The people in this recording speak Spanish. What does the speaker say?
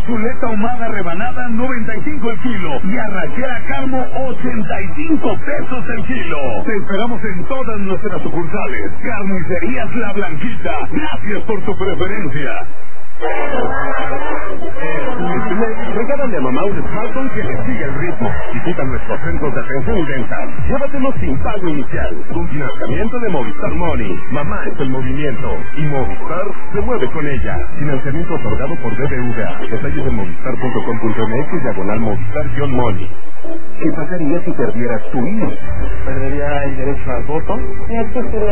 chuleta ahumada rebanada 95 el kilo y arrachera Carmo 85 pesos el kilo. Te esperamos en todas nuestras sucursales. Carnicerías La Blanquita. Gracias por tu preferencia. Regálale a mamá un smartphone que le siga el ritmo. Visita nuestros centros de atención y ventas. Llévatelo sin pago inicial. Con financiamiento de Movistar Money. Mamá es el movimiento. Y Movistar se mueve con ella. Financiamiento otorgado por BBVA. Detalles en movistar.com.mx/Movistar-Money. ¿Qué pasaría si perdieras tu INE? ¿Perdería el derecho al voto?